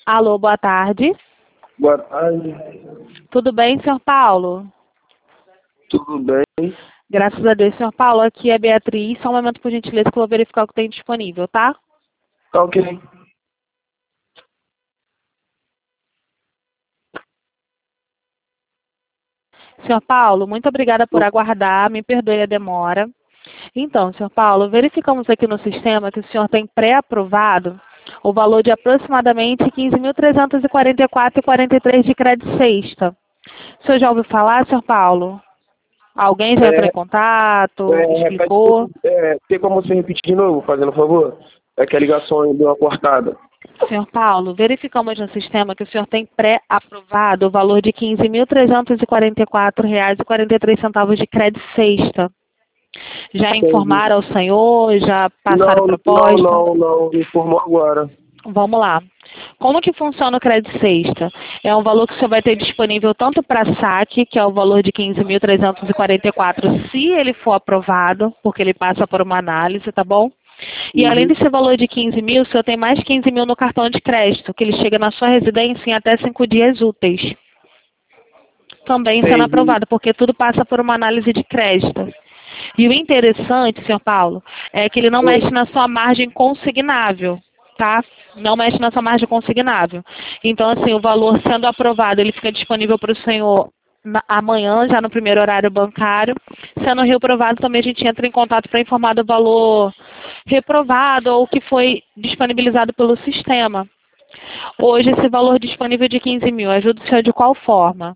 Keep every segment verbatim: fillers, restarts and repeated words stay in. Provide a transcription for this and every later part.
Alô, boa tarde. Boa tarde. Tudo bem, senhor Paulo? Tudo bem? Graças a Deus, senhor Paulo. Aqui é a Beatriz. Só um momento, por gentileza, que eu vou verificar o que tem disponível, tá? Tá ok. Senhor Paulo, muito obrigada por aguardar. Me perdoe a demora. Então, senhor Paulo, verificamos aqui no sistema que o senhor tem pré-aprovado o valor de aproximadamente quinze mil trezentos e quarenta e quatro reais e quarenta e três centavos de crédito sexta. O senhor já ouviu falar, senhor Paulo? Alguém já entrou É, em contato, é, repete, explicou? é, tem como você repetir de novo, fazendo favor? É que a ligação deu uma cortada. Senhor Paulo, verificamos no sistema que o senhor tem pré-aprovado o valor de quinze mil trezentos e quarenta e quatro reais e quarenta e três centavos de crédito sexta. Já Entendi. informaram ao senhor? Já passaram Não, não, proposta? não, não, me informou agora. Vamos lá. Como que funciona o crédito sexta? É um valor que o senhor vai ter disponível tanto para saque, que é o valor de quinze mil trezentos e quarenta e quatro, se ele for aprovado, porque ele passa por uma análise, tá bom? E além Uhum. desse valor de quinze mil, o senhor tem mais quinze mil no cartão de crédito, que ele chega na sua residência em até cinco dias úteis. Também sendo Entendi. aprovado, porque tudo passa por uma análise de crédito. E o interessante, senhor Paulo, é que ele não Oi. mexe na sua margem consignável, tá? Não mexe na sua margem consignável. Então, assim, o valor sendo aprovado, ele fica disponível para o senhor na- amanhã, já no primeiro horário bancário. Sendo reprovado, também a gente entra em contato para informar do valor reprovado ou que foi disponibilizado pelo sistema. Hoje, esse valor disponível de quinze mil, ajuda o senhor de qual forma?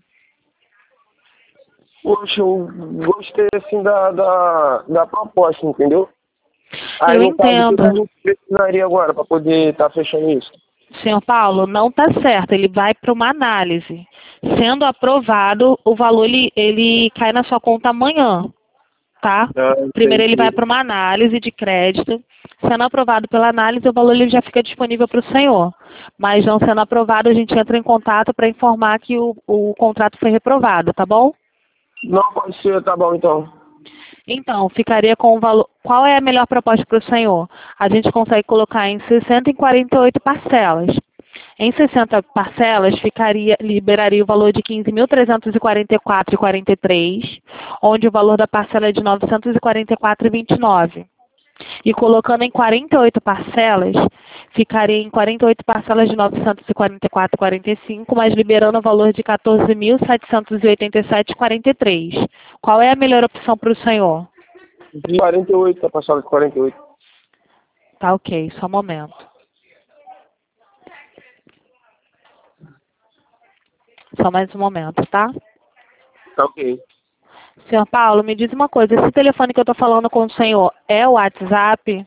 Poxa, eu gostei assim da, da, da proposta, entendeu? Aí Eu no caso, o que que a entendo. gente precisaria agora para poder estar fechando isso? Senhor Paulo, não está certo, ele vai para uma análise. Sendo aprovado, o valor ele, ele cai na sua conta amanhã, tá? Ah, Primeiro ele vai entendi. para uma análise de crédito. Sendo aprovado pela análise, o valor ele já fica disponível para o senhor. Mas não sendo aprovado, a gente entra em contato para informar que o, o contrato foi reprovado, tá bom? Não pode ser, tá bom então. Então, ficaria com o valor. Qual é a melhor proposta para o senhor? A gente consegue colocar em sessenta e quarenta e oito parcelas. Em sessenta parcelas, ficaria, liberaria o valor de quinze mil trezentos e quarenta e quatro reais e quarenta e três centavos, onde o valor da parcela é de novecentos e quarenta e quatro reais e vinte e nove centavos. E colocando em quarenta e oito parcelas, ficaria em quarenta e oito parcelas de novecentos e quarenta e quatro reais e quarenta e cinco centavos, mas liberando o valor de quatorze mil setecentos e oitenta e sete reais e quarenta e três centavos. Qual é a melhor opção para o senhor? De quarenta e oito, tá passando de quarenta e oito. Tá ok, só um momento. Só mais um momento, tá? Tá ok. Senhor Paulo, me diz uma coisa, esse telefone que eu estou falando com o senhor é o WhatsApp?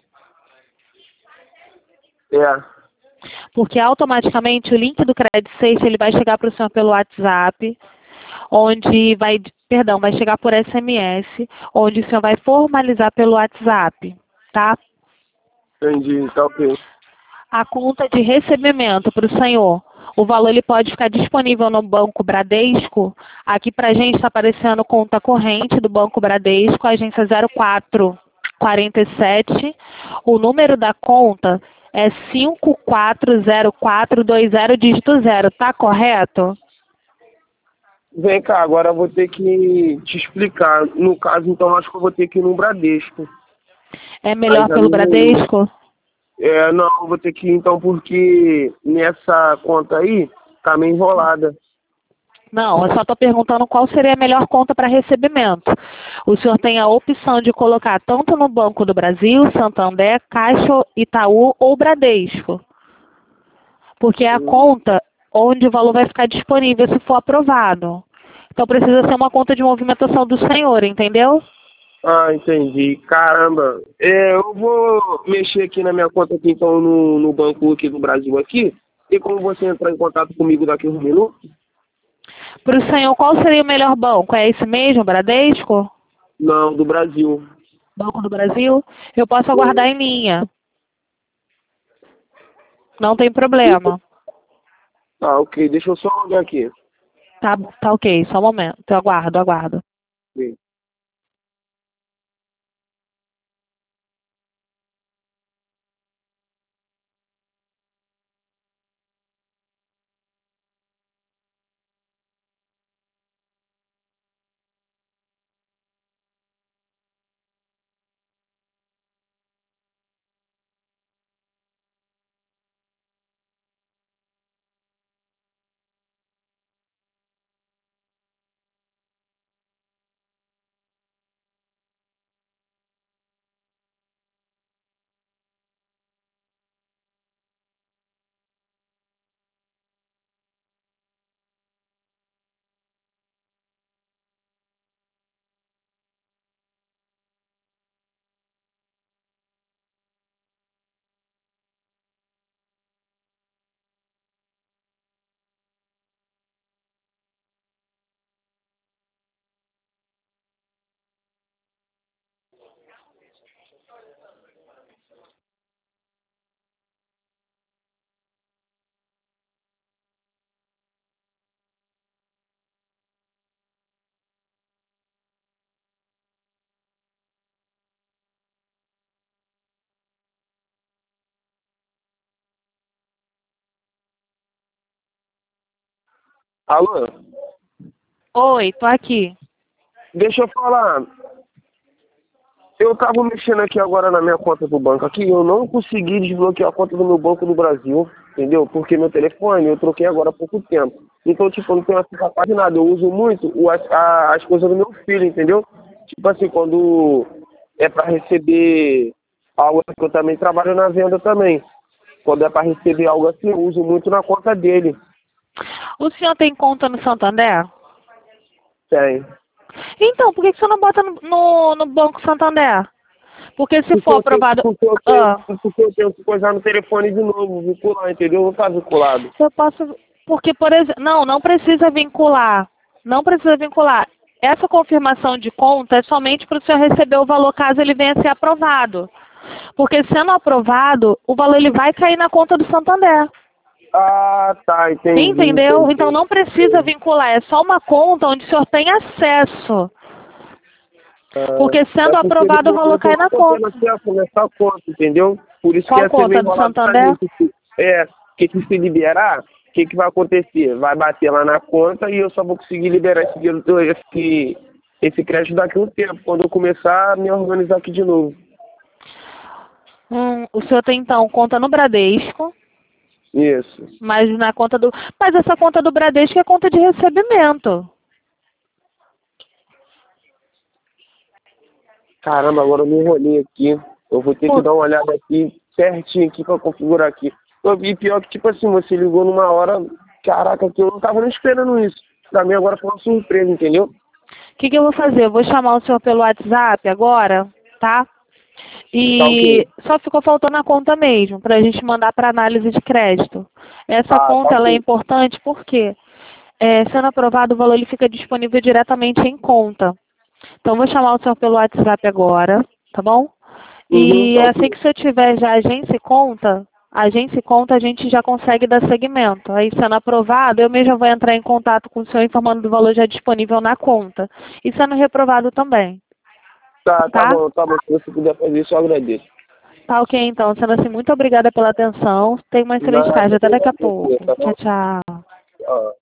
É. Porque automaticamente o link do Credit Safe ele vai chegar para o senhor pelo WhatsApp, onde vai, perdão, vai chegar por S M S, onde o senhor vai formalizar pelo WhatsApp, tá? Entendi, tá ok. A conta de recebimento para o senhor, o valor ele pode ficar disponível no Banco Bradesco. Aqui para a gente está aparecendo conta corrente do Banco Bradesco, agência zero quatro quarenta e sete. O número da conta é cinco quatro zero quatro dois zero dígito zero, tá correto? Vem cá, agora eu vou ter que te explicar. No caso, então, acho que eu vou ter que ir no Bradesco. É Aí melhor já pelo não. Bradesco? É, não, eu vou ter que ir então, porque nessa conta aí tá meio enrolada. Não, eu só estou perguntando qual seria a melhor conta para recebimento. O senhor tem a opção de colocar tanto no Banco do Brasil, Santander, Caixa, Itaú ou Bradesco. Porque é a Hum. conta onde o valor vai ficar disponível se for aprovado. Então precisa ser uma conta de movimentação do senhor, entendeu? Ah, entendi. Caramba. É, eu vou mexer aqui na minha conta aqui, então, no, no banco aqui do Brasil aqui. Tem como você entrar em contato comigo daqui a um minuto? Para o senhor, qual seria o melhor banco? É esse mesmo, Bradesco? Não, do Brasil. Banco do Brasil? Eu posso É, aguardar em linha. Não tem deixa- problema. Tá, ok. Deixa eu só olhar aqui. Tá, tá ok, só um momento. Eu aguardo, aguardo. Alô? Oi, tô aqui. Deixa eu falar. Eu tava mexendo aqui agora na minha conta do banco aqui, eu não consegui desbloquear a conta do meu banco no Brasil, entendeu? Porque meu telefone eu troquei agora há pouco tempo. Então, tipo, eu não tenho acesso a quase nada. Eu uso muito o, as, a, as coisas do meu filho, entendeu? Tipo assim, quando é pra receber algo, que eu também trabalho na venda também. Quando é pra receber algo assim, eu uso muito na conta dele. O senhor tem conta no Santander? Tem. Então, por que que você não bota no, no, no Banco Santander? Porque se Porque for eu tenho, aprovado... porque eu tenho, Ah, porque eu tenho que coisar no telefone de novo, vincular, entendeu? Não tá vinculado. eu posso... Porque, por exemplo... Não, não precisa vincular. Não precisa vincular. Essa confirmação de conta é somente para o senhor receber o valor caso ele venha a ser aprovado. Porque sendo aprovado, o valor ele vai cair na conta do Santander. Ah, tá, entendi, Entendeu? Então entendi. não precisa vincular. É só uma conta onde o senhor tem acesso. Ah, Porque é sendo porque ele aprovado, o valor falou que eu cai não na tô tendo conta. acesso nessa conta, entendeu? Por isso que Qual ia ser conta? meio Do enrolado pra Santander? mim. É, que se se liberar, o que, que vai acontecer? Vai bater lá na conta e eu só vou conseguir liberar esse, dinheiro- esse, esse crédito daqui a um tempo, quando eu começar a me organizar aqui de novo. Hum, o senhor tem então conta no Bradesco, Isso. mas na conta do. Mas essa conta do Bradesco é conta de recebimento. Caramba, agora eu me enrolei aqui. Eu vou ter que Por- dar uma olhada aqui certinho aqui pra configurar aqui. Eu vi pior que, tipo assim, você ligou numa hora, caraca, que eu não tava nem esperando isso. Pra mim agora foi uma surpresa, entendeu? O que, que eu vou fazer? Eu vou chamar o senhor pelo WhatsApp agora, tá? Tá ok. E só ficou faltando a conta mesmo, para a gente mandar para análise de crédito. Essa Tá, tá conta ela é ok. importante porque, é, sendo aprovado, o valor ele fica disponível diretamente em conta. Então, eu vou chamar o senhor pelo WhatsApp agora, tá bom? Uhum, E tá assim ok. que você tiver já agência e conta, agência e conta a gente já consegue dar seguimento. Aí, sendo aprovado, eu mesma vou entrar em contato com o senhor informando do valor já disponível na conta. E sendo reprovado também, Tá, tá tá? bom, tá bom. Se você puder fazer isso, eu agradeço. Tá ok, então. Sendo assim, muito obrigada pela atenção. Tenha uma excelente Nada, tarde. Até eu daqui a agradeço, pouco. tá Tchau, bom? tchau. Ó.